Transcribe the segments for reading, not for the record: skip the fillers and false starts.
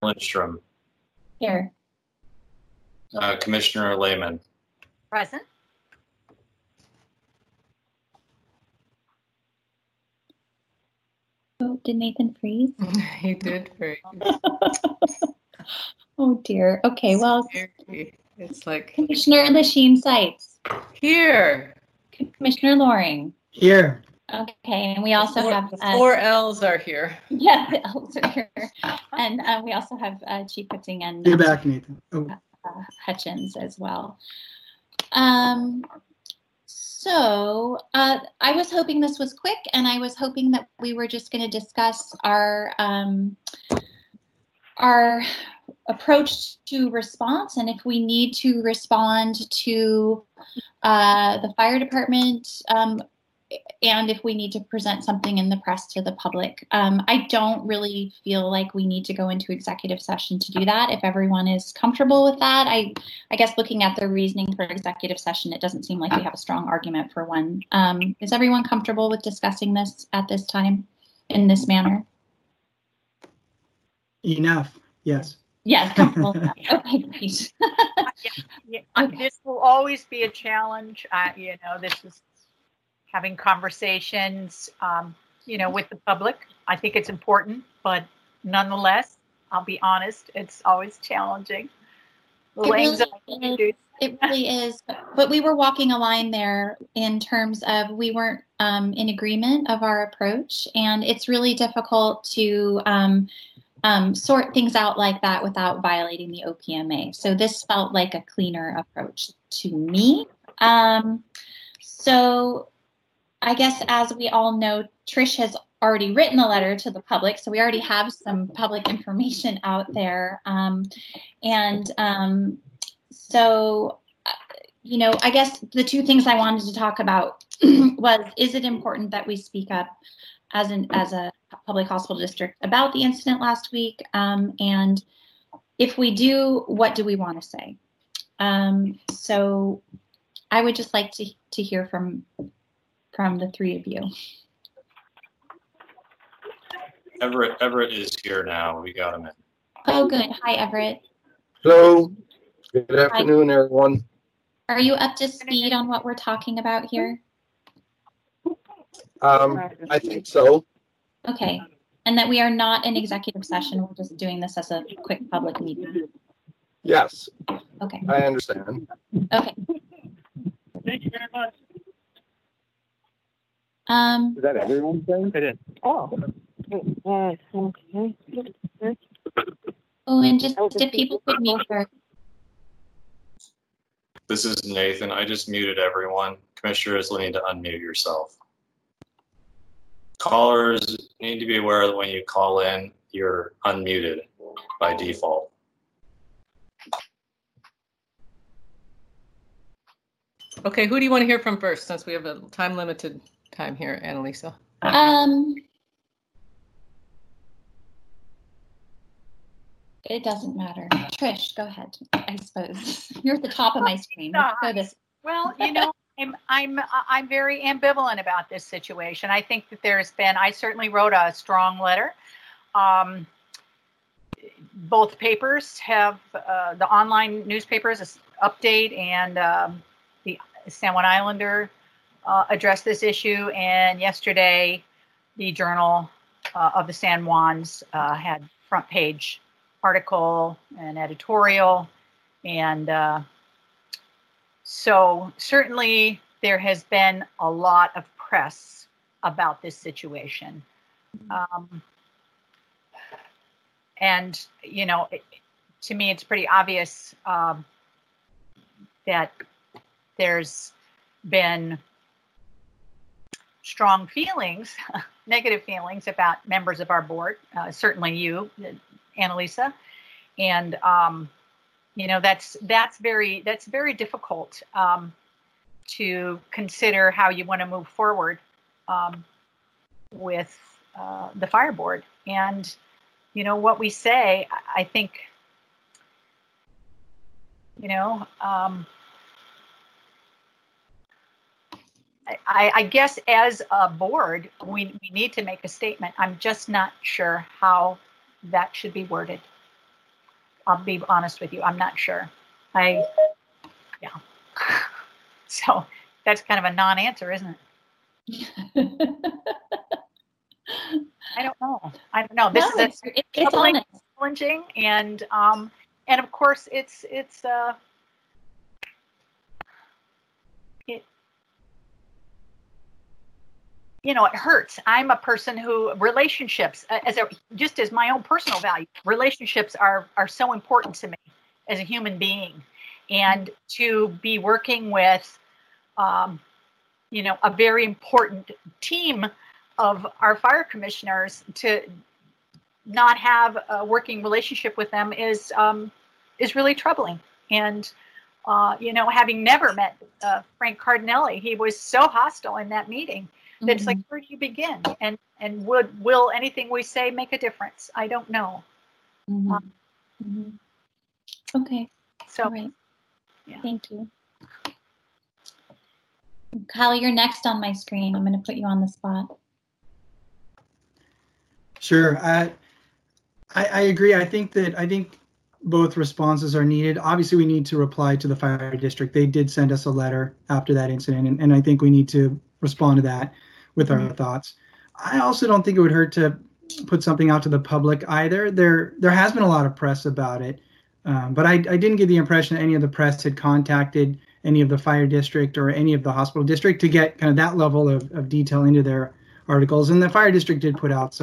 Lindstrom. Here. Commissioner Lehman. Present. Oh, did Nathan freeze? He did freeze. Oh dear. Okay, well, It's like Commissioner Lachine Sites, here. Commissioner Loring. Here. Okay, and we also have The four L's are here. yeah, the L's are here, and we also have Chief Whitting and You're back, Nathan. Oh. Hutchins as well. So I was hoping this was quick, and I was hoping that we were just going to discuss our approach to response, and if we need to respond to the fire department, and if we need to present something in the press to the public. I don't really feel like we need to go into executive session to do that. If everyone is comfortable with that, I guess looking at the reasoning for executive session, it doesn't seem like we have a strong argument for one. Is everyone comfortable with discussing this at this time in this manner? Enough, yes. Yes, comfortable. Okay, great. Okay. This will always be a challenge. This is having conversations, with the public. I think it's important, but nonetheless, I'll be honest, it's always challenging. It really is. But we were walking a line there in terms of we weren't in agreement of our approach, and it's really difficult to sort things out like that without violating the OPMA. So this felt like a cleaner approach to me. So I guess as we all know, Trish has already written a letter to the public, so we already have some public information out there. So, I guess the two things I wanted to talk about was, is it important that we speak up as a public hospital district about the incident last week? And if we do, what do we want to say? So I would just like to hear from the three of you. Everett is here now. We got him in. Oh, good. Hi, Everett. Hello. Good afternoon, everyone. Are you up to speed on what we're talking about here? I think so. Okay. And that we are not in executive session. We're just doing this as a quick public meeting. Yes. Okay. I understand. Okay. Thank you very much. Is that everyone saying? It is. Oh, and just if people could mute their. This is Nathan. I just muted everyone. Commissioners will need to unmute yourself. Callers need to be aware that when you call in, you're unmuted by default. Okay, who do you want to hear from first, since we have a time-limited time here, Annalisa? It doesn't matter. Trish, go ahead. I suppose you're at the top of my screen. Let's go this. Well, I'm very ambivalent about this situation. I think that I certainly wrote a strong letter. Both papers have the online newspapers update and the San Juan Islander addressed this issue, and yesterday the Journal of the San Juans had front page article and editorial, and so certainly there has been a lot of press about this situation. And, to me, it's pretty obvious that there's been strong feelings, negative feelings about members of our board, certainly you, Annalisa, and that's very difficult to consider how you want to move forward with the fire board. And what we say, I think, I guess as a board, we need to make a statement. I'm just not sure how that should be worded. I'll be honest with you. I'm not sure. Yeah. So that's kind of a non-answer, isn't it? I don't know. This No, is it's honest. challenging, and of course it hurts. I'm a person who relationships, just as my own personal value, relationships are so important to me as a human being, and to be working with, a very important team of our fire commissioners, to not have a working relationship with them is really troubling. And having never met Frank Cardinelli, he was so hostile in that meeting. It's like, where do you begin? And will anything we say make a difference? I don't know. Okay. So, all right. Yeah. Thank you. Kyle, you're next on my screen. I'm going to put you on the spot. Sure. I agree. I think both responses are needed. Obviously, we need to reply to the fire district. They did send us a letter after that incident, and I think we need to respond to that with our thoughts. I also don't think it would hurt to put something out to the public either. There has been a lot of press about it, but I didn't get the impression that any of the press had contacted any of the fire district or any of the hospital district to get kind of that level of detail into their articles. And the fire district did put out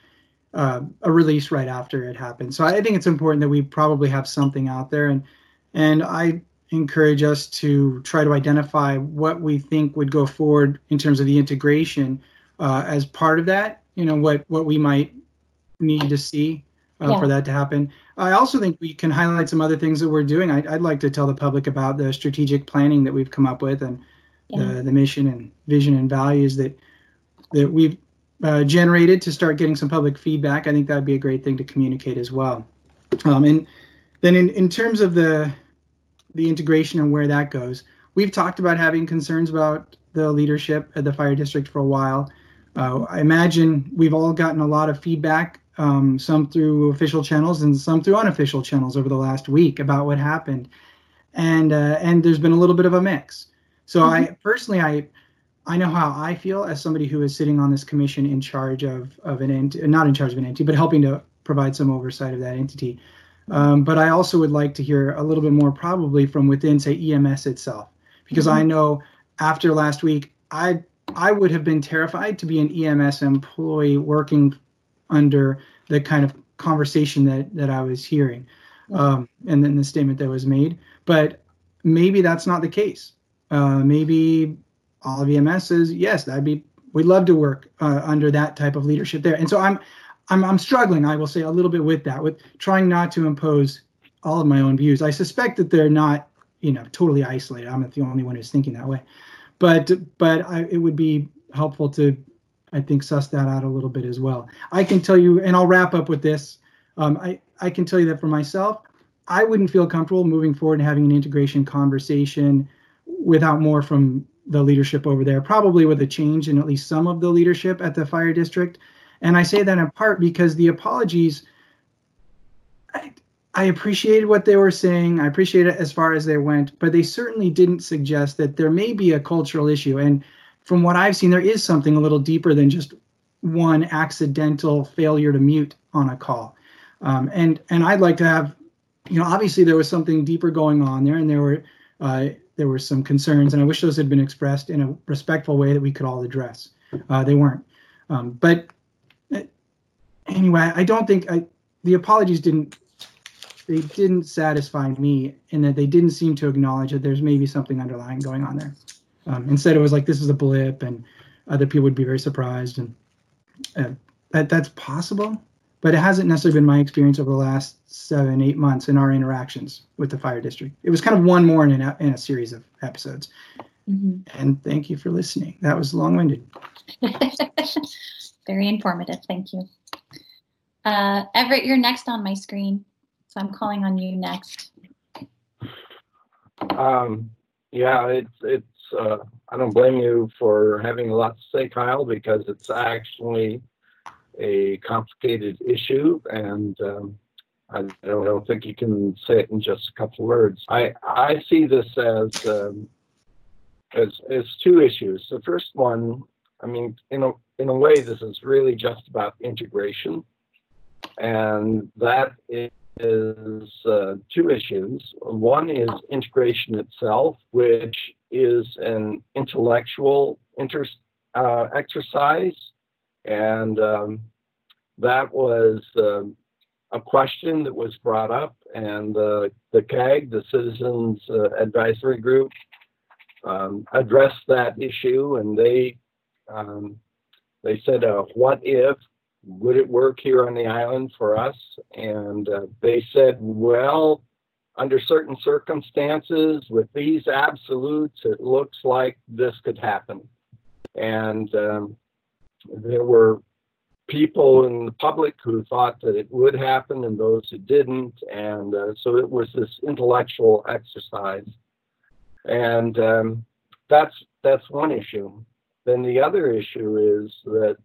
a release right after it happened. So I think it's important that we probably have something out there, and I encourage us to try to identify what we think would go forward in terms of the integration as part of that, what we might need to see for that to happen. I also think we can highlight some other things that we're doing. I'd like to tell the public about the strategic planning that we've come up with, and the mission and vision and values that we've generated to start getting some public feedback. I think that'd be a great thing to communicate as well. And then in terms of the integration and where that goes, we've talked about having concerns about the leadership at the fire district for a while. I imagine we've all gotten a lot of feedback, some through official channels and some through unofficial channels over the last week about what happened. And there's been a little bit of a mix. So I personally know how I feel as somebody who is sitting on this commission in charge of an entity, not in charge of an entity, but helping to provide some oversight of that entity. But I also would like to hear a little bit more probably from within, say, EMS itself, because I know after last week, I would have been terrified to be an EMS employee working under the kind of conversation that I was hearing, and then the statement that was made. But maybe that's not the case. Maybe all of EMS says, yes, we'd love to work under that type of leadership there. And so I'm struggling, I will say, a little bit with that, with trying not to impose all of my own views. I suspect that they're not, totally isolated. I'm not the only one who's thinking that way. But it would be helpful to, I think, suss that out a little bit as well. I can tell you, and I'll wrap up with this. I can tell you that for myself, I wouldn't feel comfortable moving forward and having an integration conversation without more from the leadership over there, probably with a change in at least some of the leadership at the fire district. And I say that in part because the apologies, I appreciated what they were saying. I appreciate it as far as they went, but they certainly didn't suggest that there may be a cultural issue. And from what I've seen, there is something a little deeper than just one accidental failure to mute on a call. And I'd like to have, obviously there was something deeper going on there, and there were some concerns, and I wish those had been expressed in a respectful way that we could all address. They weren't. But anyway, I don't think the apologies didn't satisfy me, in that they didn't seem to acknowledge that there's maybe something underlying going on there. Instead, it was like, this is a blip, and other people would be very surprised, and that's possible, but it hasn't necessarily been my experience over the last 7-8 months in our interactions with the fire district. It was kind of one more in a series of episodes. And thank you for listening. That was long-winded. Very informative. Thank you. Everett, you're next on my screen, so I'm calling on you next. Yeah, it's I don't blame you for having a lot to say, Kyle, because it's actually a complicated issue, and I don't think you can say it in just a couple words. I see this as two issues. The first one, I mean, in a way, this is really just about integration, and that is two issues. One is integration itself, which is an intellectual exercise, and that was a question that was brought up, and the CAG, the Citizens Advisory Group, addressed that issue, and they said, what if, would it work here on the island for us? And they said, well, under certain circumstances, with these absolutes, it looks like this could happen. And there were people in the public who thought that it would happen and those who didn't. And so it was this intellectual exercise. And that's one issue. Then the other issue is that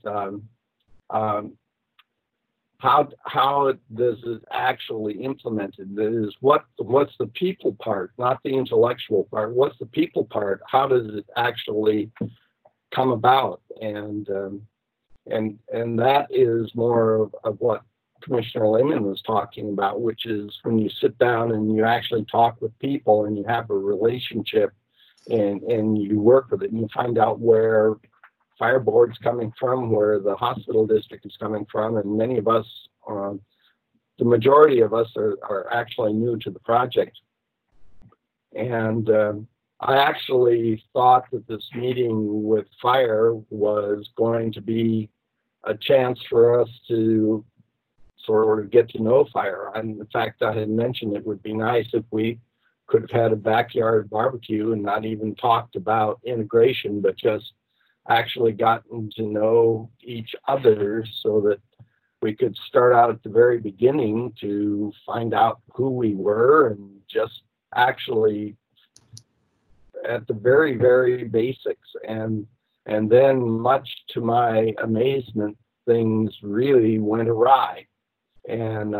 how does it actually implemented? That is, what's the people part, not the intellectual part. What's the people part? How does it actually come about? And that is more of what Commissioner Lehman was talking about, which is when you sit down and you actually talk with people and you have a relationship and you work with it and you find out where fire board's coming from, where the hospital district is coming from, and many of us, the majority of us are actually new to the project. And I actually thought that this meeting with fire was going to be a chance for us to sort of get to know fire. And in fact, I had mentioned it would be nice if we could have had a backyard barbecue and not even talked about integration, but just actually gotten to know each other so that we could start out at the very beginning to find out who we were and just actually at the very, very basics. And then, much to my amazement, things really went awry. And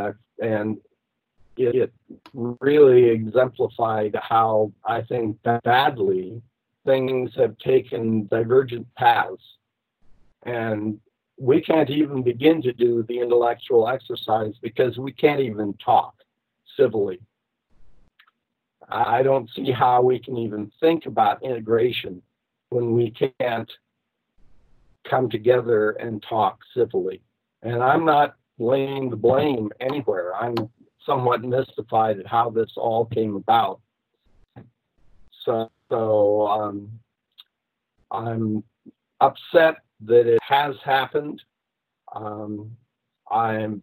it really exemplified how I think badly things have taken divergent paths. And we can't even begin to do the intellectual exercise because we can't even talk civilly. I don't see how we can even think about integration when we can't come together and talk civilly. And I'm not laying the blame anywhere. I'm somewhat mystified at how this all came about. So I'm upset that it has happened. I'm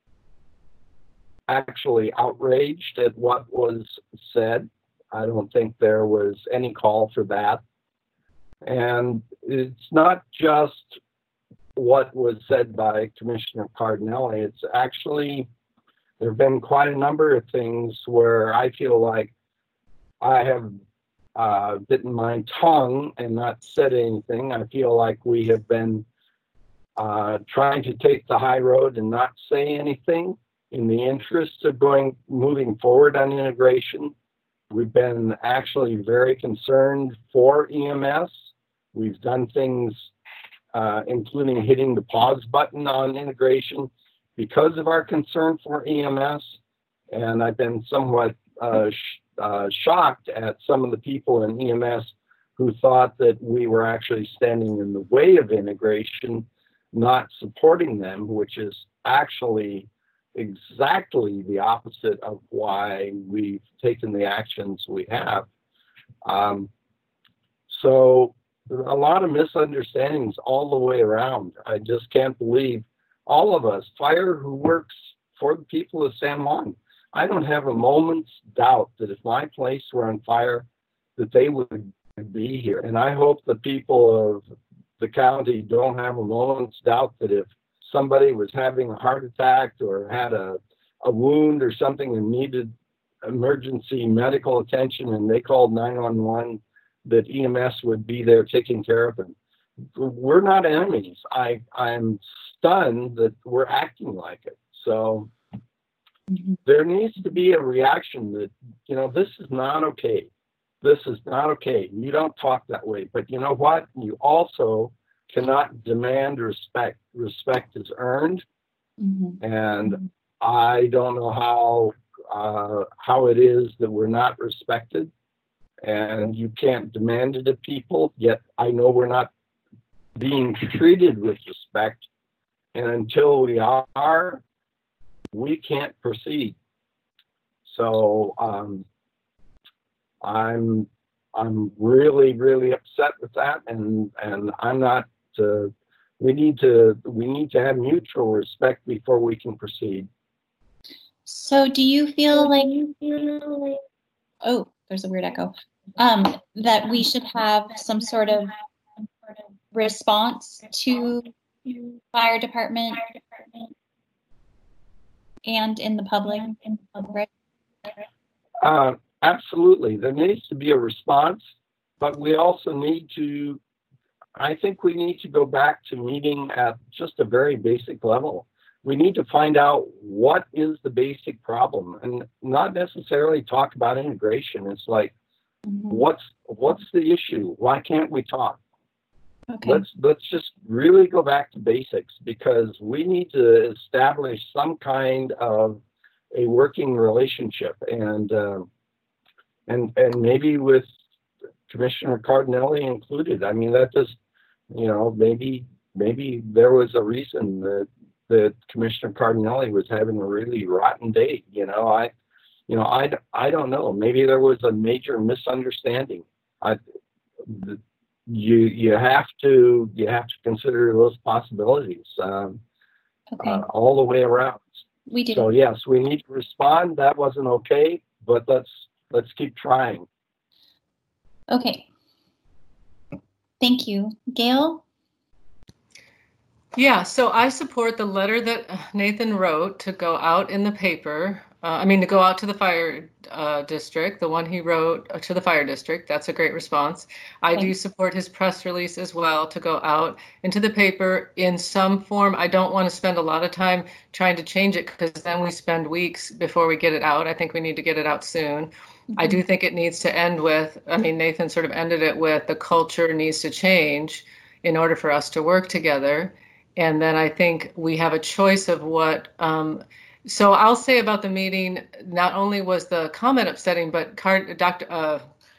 actually outraged at what was said. I don't think there was any call for that. And it's not just what was said by Commissioner Cardinelli. It's actually, there have been quite a number of things where I feel like I have bitten my tongue and not said anything. I feel like we have been trying to take the high road and not say anything in the interest of moving forward on integration. We've been actually very concerned for EMS. We've done things, including hitting the pause button on integration because of our concern for EMS. And I've been somewhat shocked at some of the people in EMS who thought that we were actually standing in the way of integration, not supporting them, which is actually exactly the opposite of why we've taken the actions we have. So a lot of misunderstandings all the way around. I just can't believe all of us, fire who works for the people of San Juan. I don't have a moment's doubt that if my place were on fire, that they would be here. And I hope the people of the county don't have a moment's doubt that if somebody was having a heart attack or had a wound or something and needed emergency medical attention and they called 911, that EMS would be there taking care of them. We're not enemies. I'm stunned that we're acting like it. So there needs to be a reaction that, this is not okay. This is not okay. You don't talk that way. But you know what? You also cannot demand respect. Respect is earned. And I don't know how it is that we're not respected. And you can't demand it of people, yet I know we're not being treated with respect. And until we are, we can't proceed. So I'm really, really upset with that, and I'm not. We need to have mutual respect before we can proceed. So, do you feel like? Oh, there's a weird echo. That we should have some sort of response to fire department and in the public. Absolutely, there needs to be a response, but we also need to. I think we need to go back to meeting at just a very basic level. We need to find out what is the basic problem, and not necessarily talk about integration. It's like, what's the issue? Why can't we talk? Okay. Let's just really go back to basics, because we need to establish some kind of a working relationship, and maybe with Commissioner Cardinelli included. I mean, that just, maybe there was a reason that Commissioner Cardinelli was having a really rotten day. I don't know. Maybe there was a major misunderstanding. You have to consider those possibilities all the way around. We do. So yes, we need to respond. That wasn't okay, but let's keep trying. Okay. Thank you. Gail? Yeah, so I support the letter that Nathan wrote to go out in the paper. To go out to the fire district, the one he wrote to the fire district. That's a great response. I do support his press release as well, to go out into the paper in some form. I don't want to spend a lot of time trying to change it, because then we spend weeks before we get it out. I think we need to get it out soon. I do think it needs to end with, Nathan sort of ended it with, the culture needs to change in order for us to work together. And then I think we have a choice of what, so I'll say about the meeting, not only was the comment upsetting, but Commissioner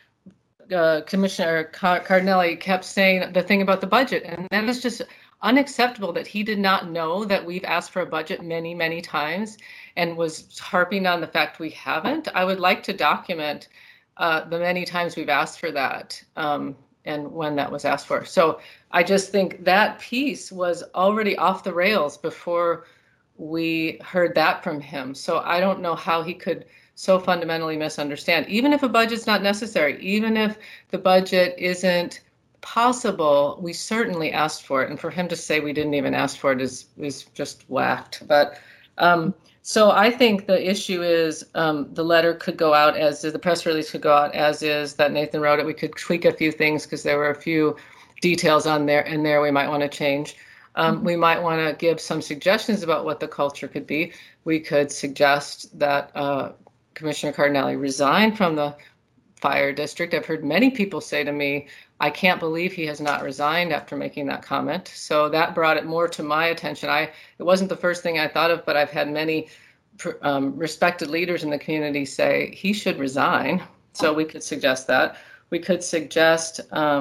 Cardinelli kept saying the thing about the budget. And that is just unacceptable, that he did not know that we've asked for a budget many, many times, and was harping on the fact we haven't. I would like to document the many times we've asked for that, and when that was asked for. So I just think that piece was already off the rails before we heard that from him. So I don't know how he could so fundamentally misunderstand. Even if a budget's not necessary, even if the budget isn't possible, we certainly asked for it. And for him to say we didn't even ask for it is just whacked. But so I think the issue is the letter could go out as is, the press release could go out as is, that Nathan wrote it. We could tweak a few things because there were a few details on there we might want to change. We might want to give some suggestions about what the culture could be. We could suggest that Commissioner Cardinelli resign from the fire district. I've heard many people say to me, I can't believe he has not resigned after making that comment. So that brought it more to my attention. It wasn't the first thing I thought of, but I've had many respected leaders in the community say he should resign. So we could suggest that. We could suggest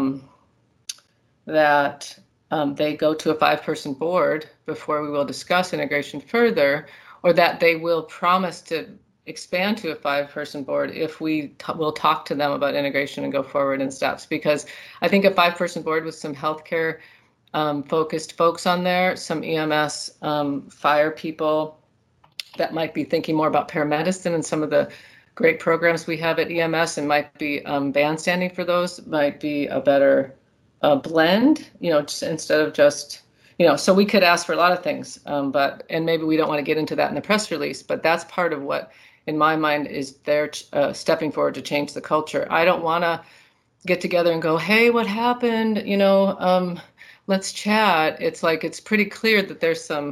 that they go to a 5-person board before we will discuss integration further, or that they will promise to expand to a 5-person board if we will talk to them about integration and go forward in steps. Because I think a 5-person board with some healthcare focused folks on there, some EMS fire people that might be thinking more about paramedicine and some of the great programs we have at EMS, and might be bandstanding for those, might be a better blend, just instead of just, so we could ask for a lot of things, and maybe we don't want to get into that in the press release, but that's part of what, in my mind, is their stepping forward to change the culture. I don't want to get together and go, hey, what happened? Let's chat. It's like, it's pretty clear that there's some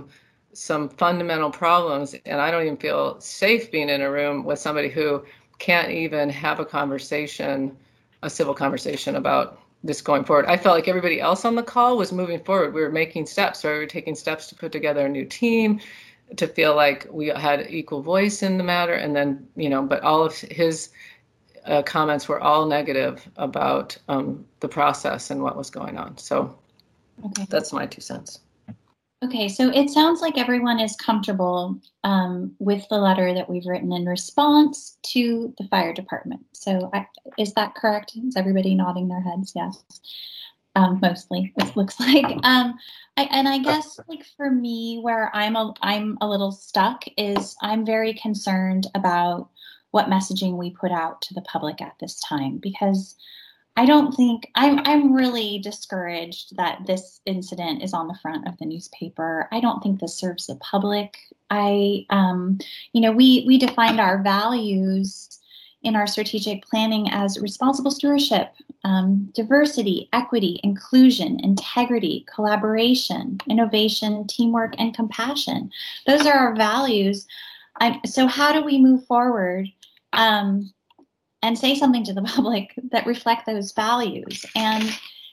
some fundamental problems, and I don't even feel safe being in a room with somebody who can't even have a conversation, a civil conversation about this going forward. I felt like everybody else on the call was moving forward. We were making steps, right? We were taking steps to put together a new team, to feel like we had equal voice in the matter. And then, but all of his comments were all negative about the process and what was going on. So That's my 2 cents. Okay, so it sounds like everyone is comfortable with the letter that we've written in response to the fire department. So is that correct? Is everybody nodding their heads? Yes, mostly it looks like. I guess like for me, where I'm a little stuck is I'm very concerned about what messaging we put out to the public at this time, because I don't think I'm really discouraged that this incident is on the front of the newspaper. I don't think this serves the public. We defined our values in our strategic planning as responsible stewardship, diversity, equity, inclusion, integrity, collaboration, innovation, teamwork, and compassion. Those are our values. So how do we move forward and say something to the public that reflect those values? And,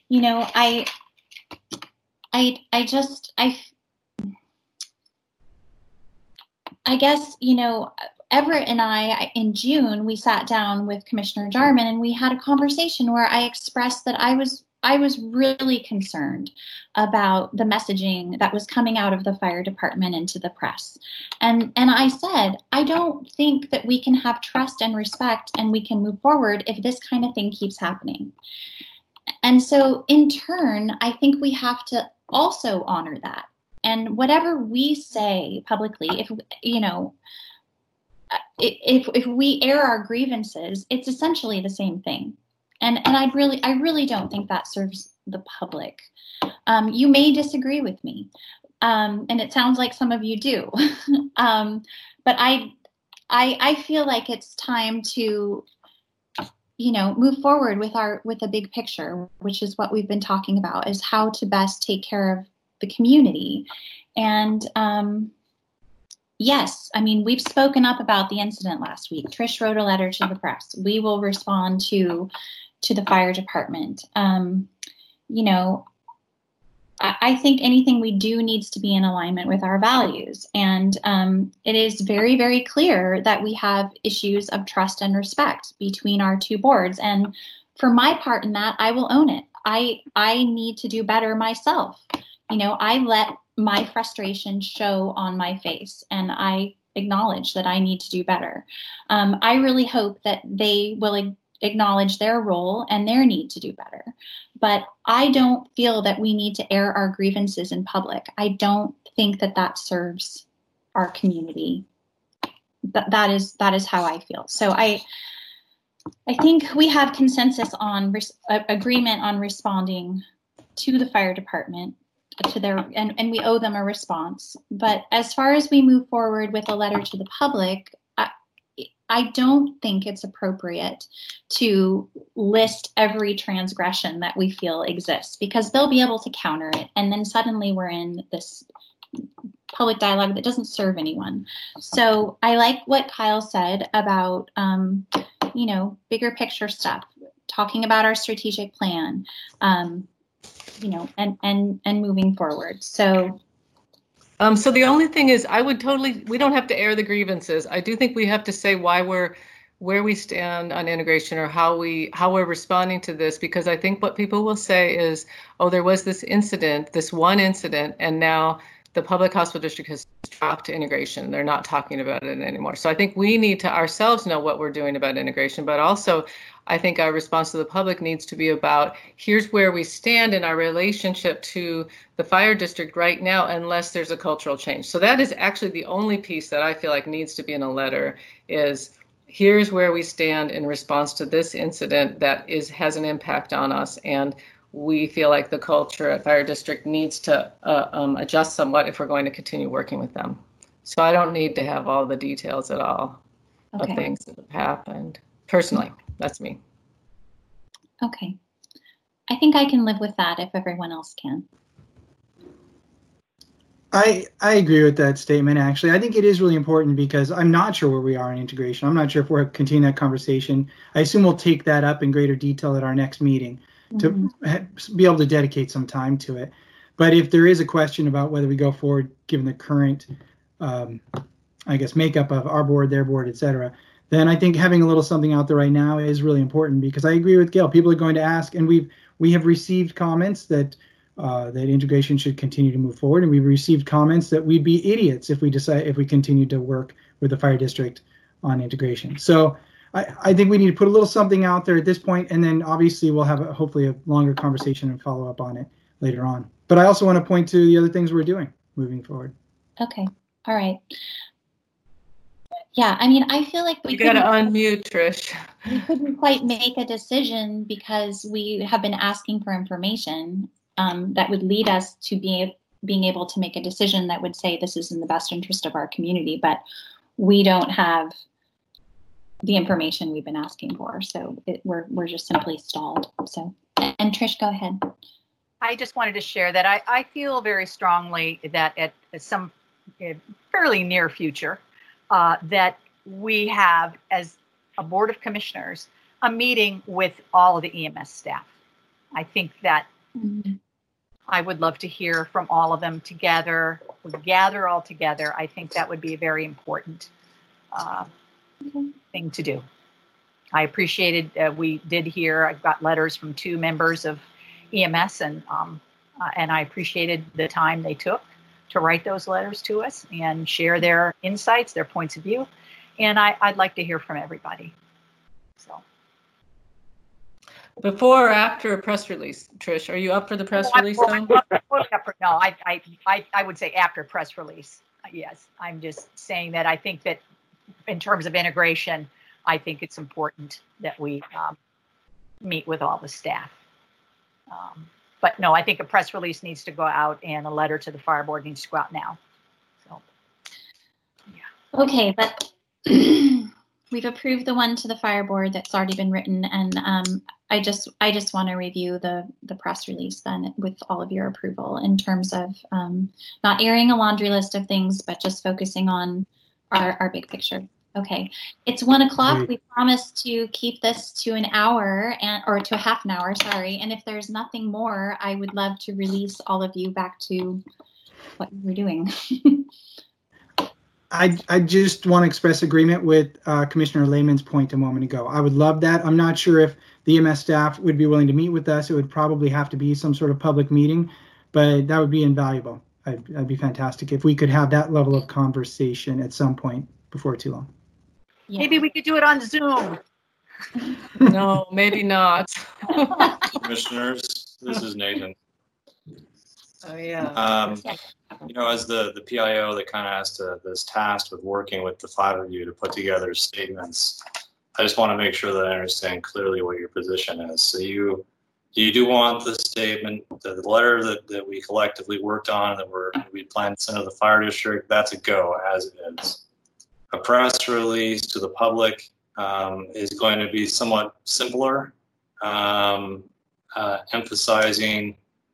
I guess, Everett and I, in June, we sat down with Commissioner Jarman and we had a conversation where I expressed that I was really concerned about the messaging that was coming out of the fire department into the press. And I said, I don't think that we can have trust and respect and we can move forward if this kind of thing keeps happening. And so in turn, I think we have to also honor that. And whatever we say publicly, if we air our grievances, it's essentially the same thing. And I really don't think that serves the public. You may disagree with me, and it sounds like some of you do. But I feel like it's time to, move forward with a big picture, which is what we've been talking about, is how to best take care of the community. And yes, we've spoken up about the incident last week. Trish wrote a letter to the press. We will respond to the fire department. I think anything we do needs to be in alignment with our values. And it is very, very clear that we have issues of trust and respect between our two boards. And for my part in that, I will own it. I need to do better myself. I let my frustration show on my face, and I acknowledge that I need to do better. I really hope that they will acknowledge their role and their need to do better. But I don't feel that we need to air our grievances in public. I don't think that serves our community. That is how I feel. So I think we have consensus on agreement on responding to the fire department, to their and we owe them a response. But as far as we move forward with a letter to the public, I don't think it's appropriate to list every transgression that we feel exists, because they'll be able to counter it. And then suddenly we're in this public dialogue that doesn't serve anyone. So I like what Kyle said about, bigger picture stuff, talking about our strategic plan, and moving forward. So the only thing is, we don't have to air the grievances. I do think we have to say where we stand on integration, or how we're responding to this, because I think what people will say is, oh, there was this one incident, and now the public hospital district has dropped integration. They're not talking about it anymore. So I think we need to ourselves know what we're doing about integration, but also I think our response to the public needs to be about, here's where we stand in our relationship to the fire district right now, unless there's a cultural change. So that is actually the only piece that I feel like needs to be in a letter, is here's where we stand in response to this incident that has an impact on us, and we feel like the culture at fire district needs to adjust somewhat if we're going to continue working with them. So I don't need to have all the details at all of things that have happened. Personally, that's me. Okay. I think I can live with that if everyone else can. I agree with that statement, actually. I think it is really important because I'm not sure where we are in integration. I'm not sure if we're continuing that conversation. I assume we'll take that up in greater detail at our next meeting to be able to dedicate some time to it. But if there is a question about whether we go forward, given the current, makeup of our board, their board, et cetera, then I think having a little something out there right now is really important because I agree with Gail. People are going to ask, and we have received comments that integration should continue to move forward, and we've received comments that we'd be idiots if we continued to work with the fire district on integration. So I think we need to put a little something out there at this point, and then obviously we'll have hopefully a longer conversation and follow up on it later on. But I also want to point to the other things we're doing moving forward. Okay. All right. Yeah, I mean, I feel like you got to unmute, Trish. We couldn't quite make a decision because we have been asking for information that would lead us to being able to make a decision that would say this is in the best interest of our community, but we don't have the information we've been asking for, so we're just simply stalled. So, and Trish, go ahead. I just wanted to share that I feel very strongly that at some fairly near future, that we have, as a board of commissioners, a meeting with all of the EMS staff. I think that I would love to hear from all of them together, gather all together. I think that would be a very important thing to do. I appreciated, we did hear, I got letters from 2 members of EMS, and I appreciated the time they took to write those letters to us and share their insights, their points of view. And I'd like to hear from everybody. So, before or after a press release, Trish? Are you up for the press release though? No, I would say after press release. Yes, I'm just saying that I think that in terms of integration, I think it's important that we meet with all the staff. But no, I think a press release needs to go out and a letter to the fire board needs to go out now. So, yeah. Okay, but we've approved the one to the fire board that's already been written, and I just want to review the press release then with all of your approval in terms of not airing a laundry list of things, but just focusing on our big picture. Okay, it's 1 o'clock. We promised to keep this to an hour or to a half an hour, sorry. And if there's nothing more, I would love to release all of you back to what you were doing. I just want to express agreement with Commissioner Lehman's point a moment ago. I would love that. I'm not sure if the EMS staff would be willing to meet with us. It would probably have to be some sort of public meeting, but that would be invaluable. That'd be fantastic if we could have that level of conversation at some point before too long. Yeah. Maybe we could do it on Zoom. No, maybe not. Commissioners, this is Nathan. Oh yeah. As the PIO that kind of has this task with working with the 5 of you to put together statements, I just want to make sure that I understand clearly what your position is. So you do want the statement, the letter that we collectively worked on that we plan to send to the fire district, that's a go as it is. A press release to the public is going to be somewhat simpler, emphasizing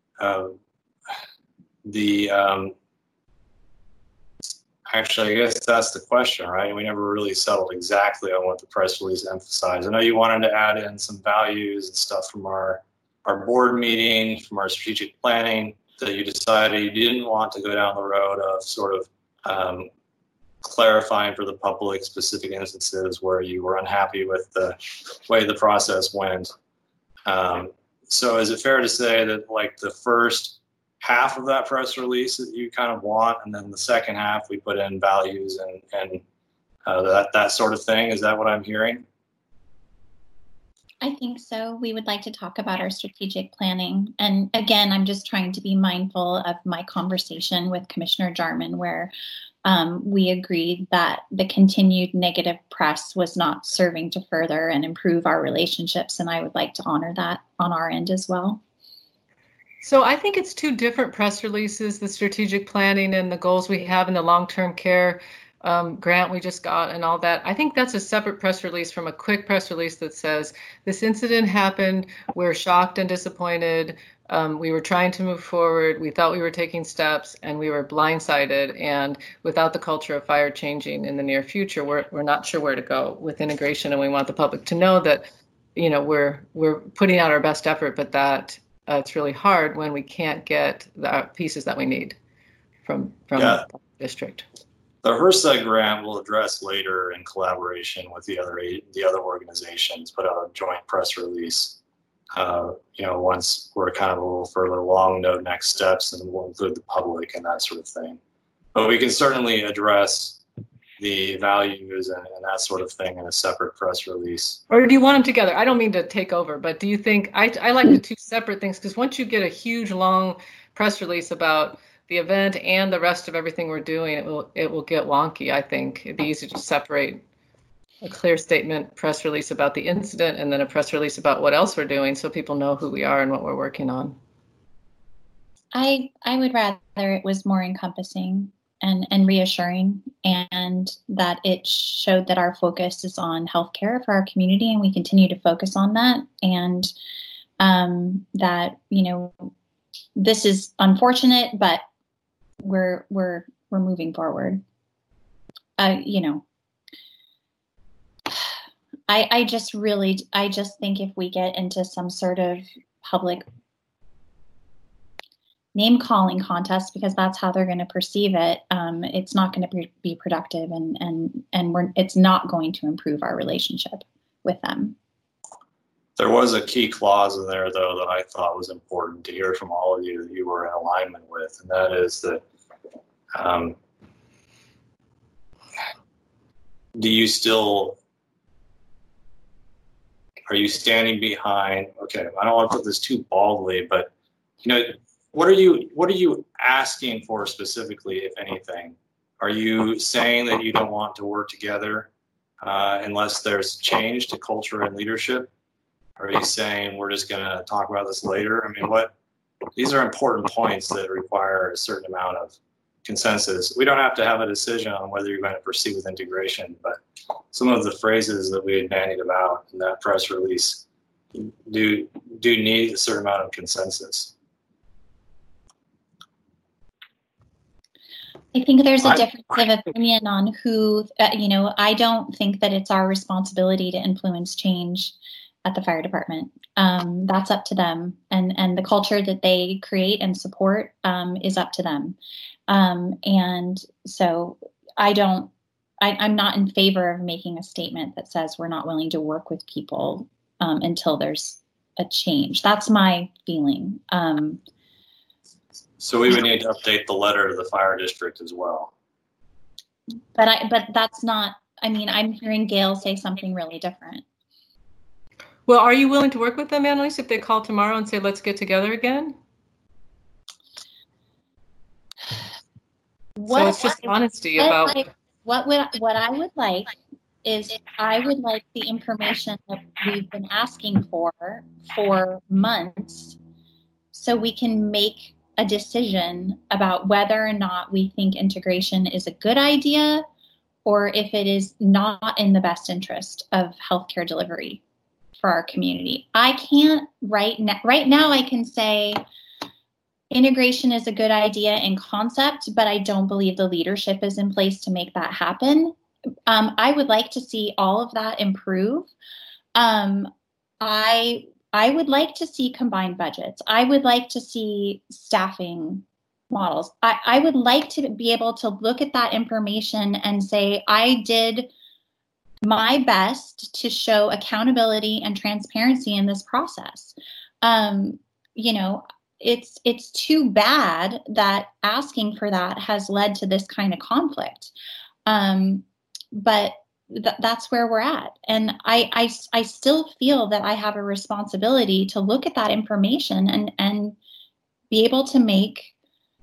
actually, I guess that's the question, right? We never really settled exactly on what the press release emphasized. I know you wanted to add in some values and stuff from our board meeting, from our strategic planning, that you decided you didn't want to go down the road of sort of clarifying for the public specific instances where you were unhappy with the way the process went. So is it fair to say that like the first half of that press release that you kind of want, and then the second half we put in values and that sort of thing? Is that what I'm hearing? I think so. We would like to talk about our strategic planning. And again, I'm just trying to be mindful of my conversation with Commissioner Jarman, where we agreed that the continued negative press was not serving to further and improve our relationships. And I would like to honor that on our end as well. So I think it's 2 different press releases, the strategic planning and the goals we have in the long-term care grant we just got and all that. I think that's a separate press release from a quick press release that says this incident happened. We're shocked and disappointed. We were trying to move forward. We thought we were taking steps, and we were blindsided. And without the culture of fire changing in the near future, we're not sure where to go with integration. And we want the public to know that, you know, we're putting out our best effort, but that it's really hard when we can't get the pieces that we need from the district. The HRSA grant will address later in collaboration with the other organizations, put out a joint press release. You know, once we're kind of a little further along, know next steps, and we'll include the public and that sort of thing. But we can certainly address the values and that sort of thing in a separate press release. Or do you want them together? I don't mean to take over, but do you think, I like the two separate things, because once you get a huge, long press release about the event and the rest of everything we're doing, it will get wonky, I think. It'd be easy to separate a clear statement press release about the incident and then a press release about what else we're doing, so people know who we are and what we're working on. I would rather it was more encompassing and reassuring, and that it showed that our focus is on healthcare for our community, and we continue to focus on that, and that, you know, this is unfortunate, but we're moving forward. You know, I just think if we get into some sort of public name calling contest, because that's how they're going to perceive it, it's not going to be productive, and it's not going to improve our relationship with them. There was a key clause in there, though, that I thought was important to hear from all of you that you were in alignment with, and that is that are you standing behind, okay, I don't want to put this too baldly, but, you know, what are you asking for specifically, if anything? Are you saying that you don't want to work together unless there's change to culture and leadership? Are you saying we're just going to talk about this later? I mean, these are important points that require a certain amount of consensus. We don't have to have a decision on whether you're going to proceed with integration, but some of the phrases that we had bandied about in that press release do need a certain amount of consensus. I think there's a difference of opinion on who, you know, I don't think that it's our responsibility to influence change at the fire department. That's up to them, and the culture that they create and support is up to them. And so I'm not in favor of making a statement that says we're not willing to work with people until there's a change. That's my feeling. So we would need to update the letter to the fire district as well. But that's not, I mean, I'm hearing Gail say something really different. Well, are you willing to work with them, Annalise, if they call tomorrow and say, let's get together again? So it's just honesty about what I would like is, I would like the information that we've been asking for months, so we can make a decision about whether or not we think integration is a good idea, or if it is not in the best interest of healthcare delivery for our community. I can't right now I can say integration is a good idea in concept, but I don't believe the leadership is in place to make that happen. I would like to see all of that improve. I would like to see combined budgets. I would like to see staffing models. I would like to be able to look at that information and say, I did my best to show accountability and transparency in this process. You know, it's too bad that asking for that has led to this kind of conflict. But that's where we're at. And I still feel that I have a responsibility to look at that information and be able to make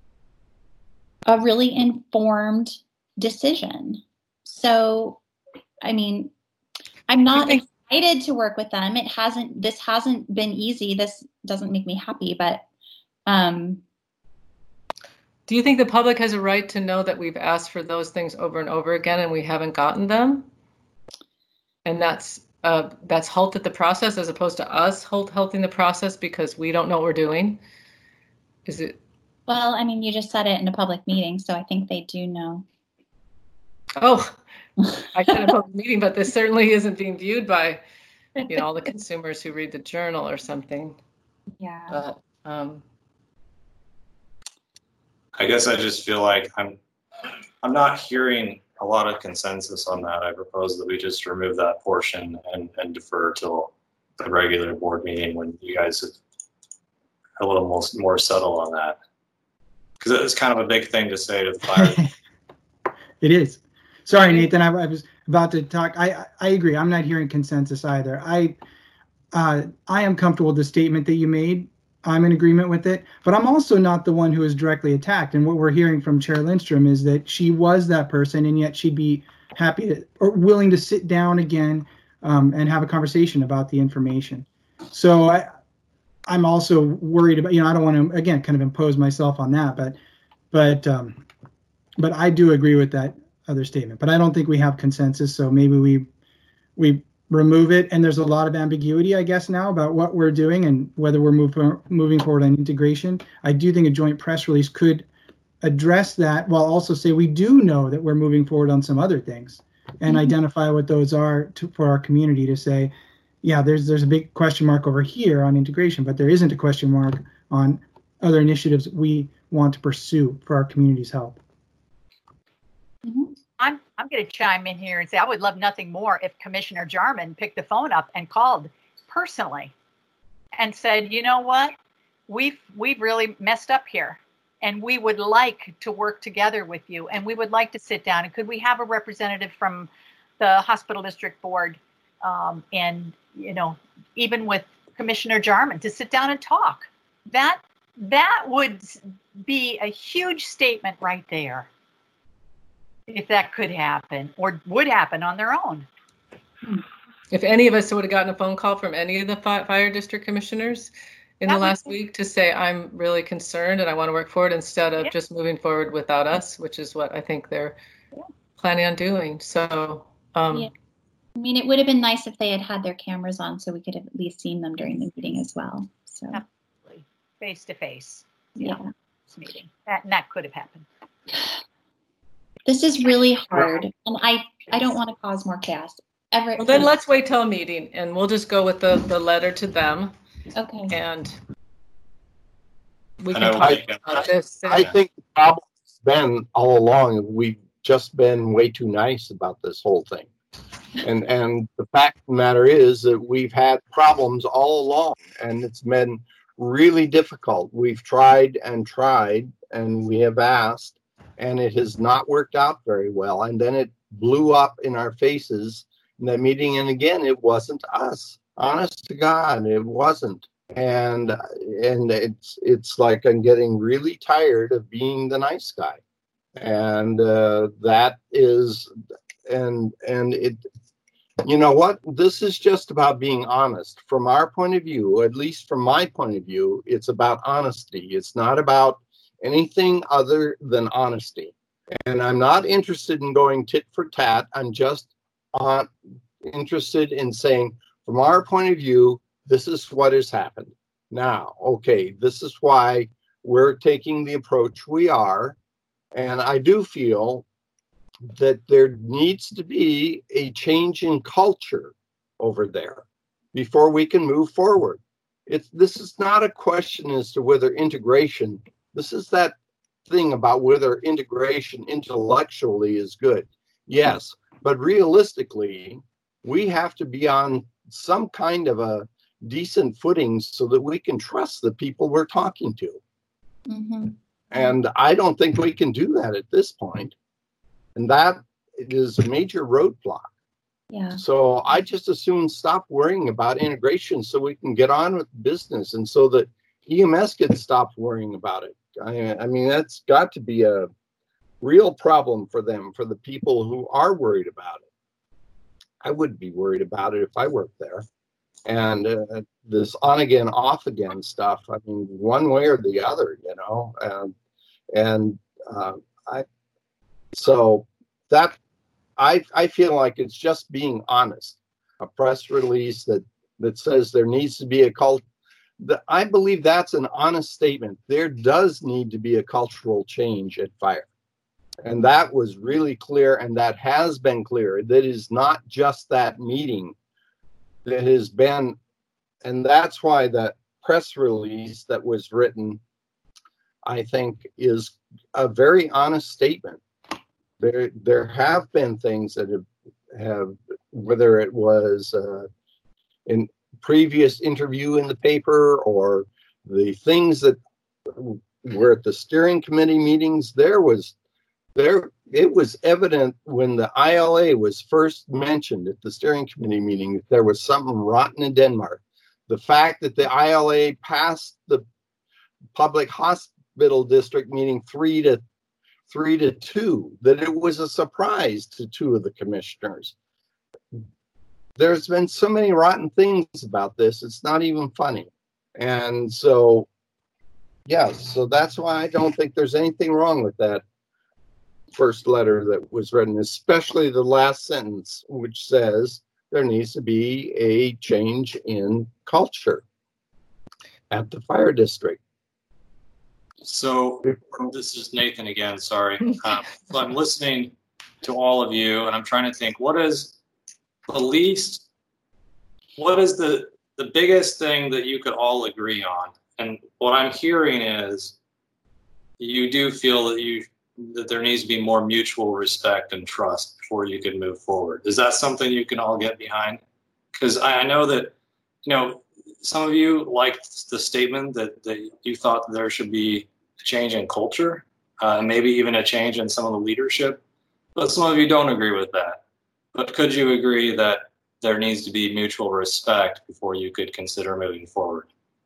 a really informed decision. So, I mean, I'm not excited to work with them. This hasn't been easy. This doesn't make me happy, but Do you think the public has a right to know that we've asked for those things over and over again and we haven't gotten them? And that's halted the process as opposed to us halting the process because we don't know what we're doing? Is it? Well, I mean, you just said it in a public meeting, so I think they do know. Oh, I said a public meeting, but this certainly isn't being viewed by, all the consumers who read the Journal or something. Yeah. But, I guess I just feel like I'm not hearing a lot of consensus on that. I propose that we just remove that portion and defer till the regular board meeting when you guys are a little more settled on that. Because it's kind of a big thing to say to the fire. It is. Sorry, Nathan, I was about to talk. I agree. I'm not hearing consensus either. I am comfortable with the statement that you made. I'm in agreement with it, but I'm also not the one who is directly attacked. And what we're hearing from Chair Lindstrom is that she was that person, and yet she'd be happy to, or willing to sit down again and have a conversation about the information. So I'm also worried about, I don't want to, again, kind of impose myself on that, but I do agree with that other statement. But I don't think we have consensus, so maybe we remove it. And there's a lot of ambiguity, I guess, now about what we're doing and whether we're moving forward on integration. I do think a joint press release could address that while also say we do know that we're moving forward on some other things and identify what those are for our community to say, yeah, there's a big question mark over here on integration, but there isn't a question mark on other initiatives we want to pursue for our community's help. Mm-hmm. I'm going to chime in here and say I would love nothing more if Commissioner Jarman picked the phone up and called personally and said, you know what, we've really messed up here, and we would like to work together with you, and we would like to sit down, and could we have a representative from the Hospital District Board and even with Commissioner Jarman to sit down and talk. That would be a huge statement right there. If that could happen or would happen on their own. If any of us would have gotten a phone call from any of the fire district commissioners in the last week to say, I'm really concerned and I want to work forward instead of just moving forward without us, which is what I think they're planning on doing. So, I mean, it would have been nice if they had their cameras on so we could have at least seen them during the meeting as well. So absolutely, face to face. Meeting that could have happened. This is really hard, and I don't want to cause more chaos. Well, then let's wait till a meeting, and we'll just go with the letter to them. Okay. And we can talk about this. I think the problem has been all along, we've just been way too nice about this whole thing. And the fact of the matter is that we've had problems all along, and it's been really difficult. We've tried, and we have asked, and it has not worked out very well. And then it blew up in our faces in that meeting. And again, it wasn't us. Honest to God, it wasn't. And it's like I'm getting really tired of being the nice guy. And that is, and it, you know what? This is just about being honest. From our point of view, at least from my point of view, it's about honesty. It's not about anything other than honesty. And I'm not interested in going tit for tat. I'm just interested in saying, from our point of view, this is what has happened. Now, okay, this is why we're taking the approach we are. And I do feel that there needs to be a change in culture over there before we can move forward. This is not a question as to whether integration, this is that thing about whether integration intellectually is good. Yes, but realistically, we have to be on some kind of a decent footing so that we can trust the people we're talking to. Mm-hmm. And I don't think we can do that at this point. And that is a major roadblock. Yeah. So I just assume stop worrying about integration so we can get on with business, and so that EMS gets stopped worrying about it. I mean, that's got to be a real problem for them, for the people who are worried about it. I wouldn't be worried about it if I worked there. And this on again, off again stuff, I mean, one way or the other, And so that I feel like it's just being honest. A press release that says there needs to be a cult. I believe that's an honest statement. There does need to be a cultural change at Fire. And that was really clear, and that has been clear. That is not just that meeting that has been, and that's why the press release that was written, I think, is a very honest statement. There have been things that have whether it was in previous interview in the paper or the things that were at the steering committee meetings, it was evident when the ILA was first mentioned at the steering committee meeting that there was something rotten in Denmark. The fact that the ILA passed the public hospital district meeting 3-2, that it was a surprise to two of the commissioners. There's been so many rotten things about this, it's not even funny. And so, yeah, so that's why I don't think there's anything wrong with that first letter that was written, especially the last sentence, which says there needs to be a change in culture at the fire district. So this is Nathan again, sorry. So I'm listening to all of you and I'm trying to think, what is the biggest thing that you could all agree on? And what I'm hearing is you do feel that there needs to be more mutual respect and trust before you can move forward. Is that something you can all get behind? Because I know that, some of you liked the statement that you thought that there should be a change in culture, maybe even a change in some of the leadership, but some of you don't agree with that. But could you agree that there needs to be mutual respect before you could consider moving forward?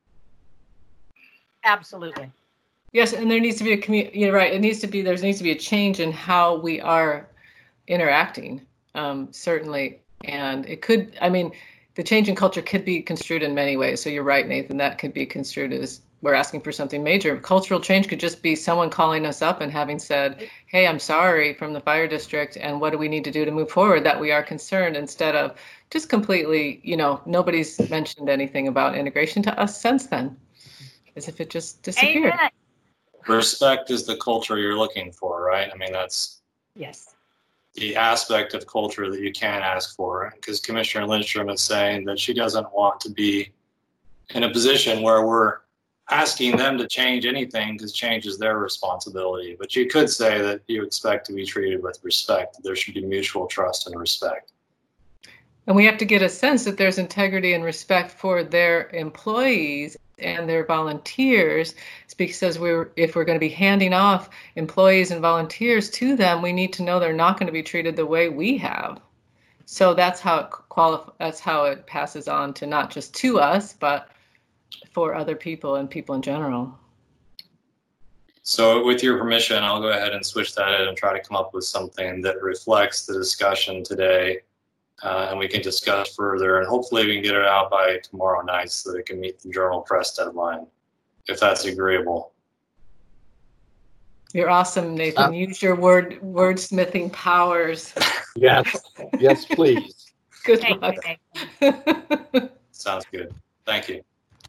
Absolutely. Yes, and there needs to be you're right. There needs to be a change in how we are interacting, certainly. And it could, the change in culture could be construed in many ways. So you're right, Nathan, that could be construed as we're asking for something major. Cultural change could just be someone calling us up and having said, hey, I'm sorry from the fire district, and what do we need to do to move forward, that we are concerned, instead of just completely, nobody's mentioned anything about integration to us since then, as if it just disappeared. Amen. Respect is the culture you're looking for, right? That's Yes. the aspect of culture that you can ask for, because Commissioner Lindstrom is saying that she doesn't want to be in a position where we're asking them to change anything, because change is their responsibility. But you could say that you expect to be treated with respect, that there should be mutual trust and respect. And we have to get a sense that there's integrity and respect for their employees and their volunteers. It's because if we're going to be handing off employees and volunteers to them, we need to know they're not going to be treated the way we have. So that's how it passes on to not just to us, but for other people and people in general. So with your permission, I'll go ahead and switch that in and try to come up with something that reflects the discussion today. And we can discuss further, and hopefully we can get it out by tomorrow night so that it can meet the Journal Press deadline, if that's agreeable. You're awesome, Nathan. Use your wordsmithing powers. Yes, please. Good luck. Sounds good. Thank you.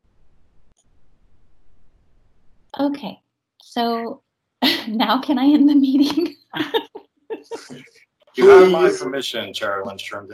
Okay, so now can I end the meeting? You have my permission, Chair Lindstrom.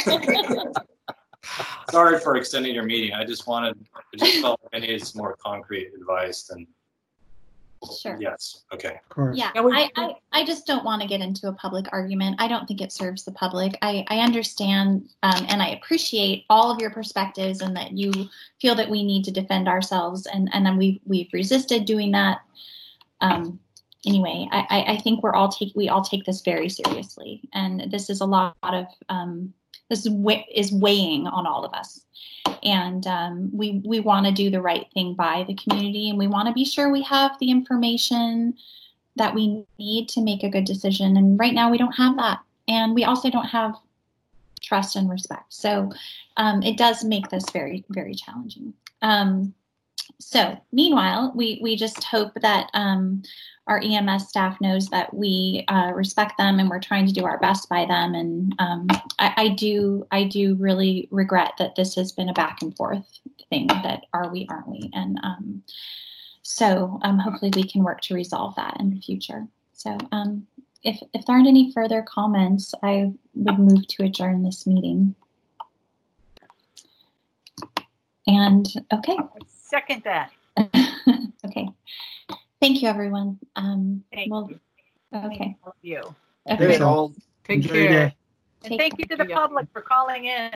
Sorry for extending your meeting. I just felt like I needed some more concrete advice than. Sure. Yes. Okay. Of course. Yeah, I just don't want to get into a public argument. I don't think it serves the public. I understand and I appreciate all of your perspectives, and that you feel that we need to defend ourselves, and then we've resisted doing that. Anyway, I think we all take this very seriously, and this is a lot of this is weighing on all of us, and we want to do the right thing by the community, and we want to be sure we have the information that we need to make a good decision. And right now we don't have that, and we also don't have trust and respect. So it does make this very, very challenging. So meanwhile, we just hope that our EMS staff knows that we respect them and we're trying to do our best by them. And I do really regret that this has been a back and forth thing, that are we, aren't we? And so hopefully we can work to resolve that in the future. So if there aren't any further comments, I would move to adjourn this meeting. And okay. Second that. Okay. Thank you, everyone. Thank you. Okay. Thank you. Okay. All Take Enjoy your care. day. And thank you to the public for calling in.